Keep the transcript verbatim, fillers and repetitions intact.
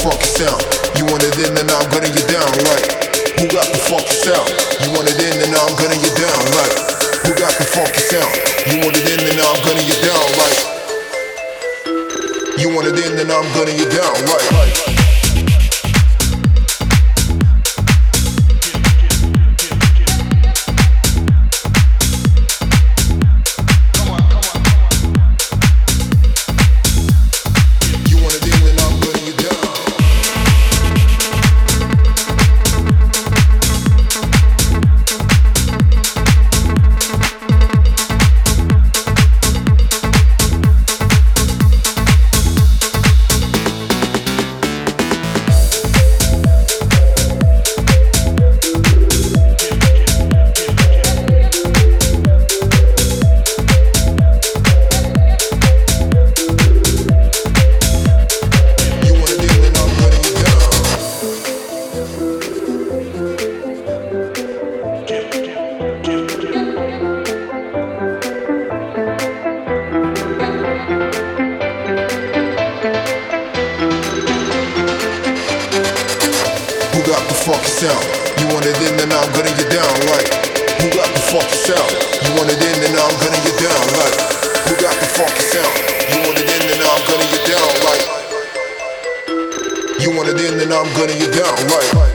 funky sound? You want it in and I'm gunning you down like. Who got the funky sound? You want it in and I'm gunning you down like. Who got the funky sound? You want it in and I'm gunning you down like. You want it in and I'm gunning you down like. Funky sound, you want it in and I'm gunning you down like. Who got the funky sound? You want it in and I'm gunning you down like. Who got the funky sound? You want it in and I'm gunning you down like. You want it in and I'm gunning you down like.